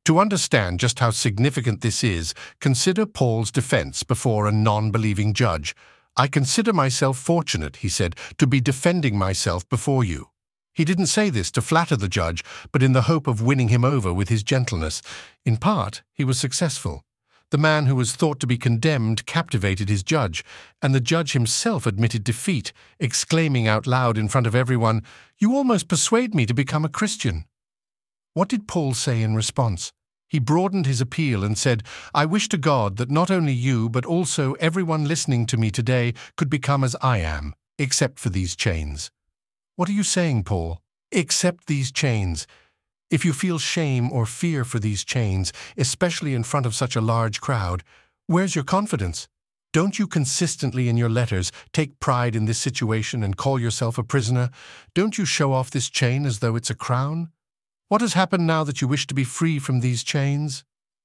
To understand just how significant this is, consider Paul's defense before a non-believing judge. "I consider myself fortunate," he said, "to be defending myself before you." He didn't say this to flatter the judge, but in the hope of winning him over with his gentleness. In part, he was successful. The man who was thought to be condemned captivated his judge, and the judge himself admitted defeat, exclaiming out loud in front of everyone, "You almost persuade me to become a Christian." What did Paul say in response? He broadened his appeal and said, "I wish to God that not only you, but also everyone listening to me today could become as I am, except for these chains." What are you saying, Paul? Except these chains. If you feel shame or fear for these chains, especially in front of such a large crowd, where's your confidence? Don't you consistently in your letters take pride in this situation and call yourself a prisoner? Don't you show off this chain as though it's a crown? What has happened now that you wish to be free from these chains?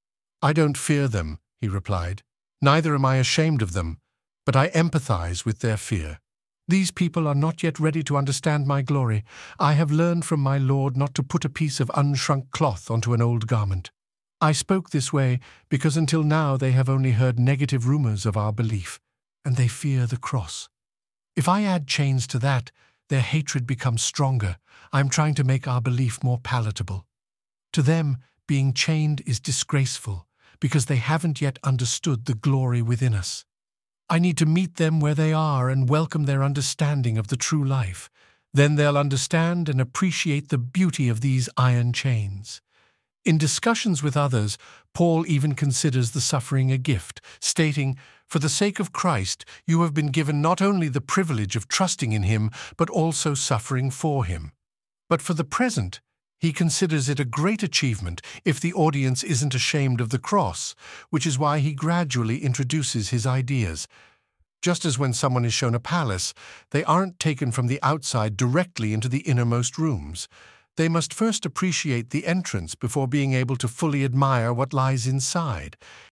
"I don't fear them," he replied. "Neither am I ashamed of them, but I empathize with their fear. These people are not yet ready to understand my glory. I have learned from my Lord not to put a piece of unshrunk cloth onto an old garment. I spoke this way because until now they have only heard negative rumors of our belief, and they fear the cross. If I add chains to that, their hatred becomes stronger. I am trying to make our belief more palatable. To them, being chained is disgraceful because they haven't yet understood the glory within us. I need to meet them where they are and welcome their understanding of the true life. Then they'll understand and appreciate the beauty of these iron chains." In discussions with others, Paul even considers the suffering a gift, stating, "For the sake of Christ, you have been given not only the privilege of trusting in him, but also suffering for him." But for the present, he considers it a great achievement if the audience isn't ashamed of the cross, which is why he gradually introduces his ideas. Just as when someone is shown a palace, they aren't taken from the outside directly into the innermost rooms. They must first appreciate the entrance before being able to fully admire what lies inside.